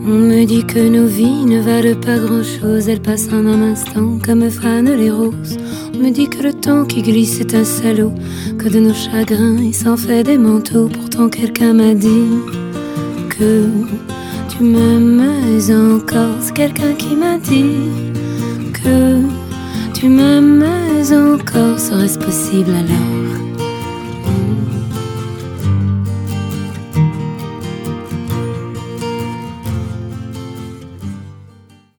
On me dit que nos vies ne valent pas grand-chose, elles passent en un instant comme fanent les roses. On me dit que le temps qui glisse est un salaud, que de nos chagrins il s'en fait des manteaux. Pourtant quelqu'un m'a dit que tu m'aimes encore. C'est quelqu'un qui m'a dit que tu m'aimes encore. Serait-ce possible alors?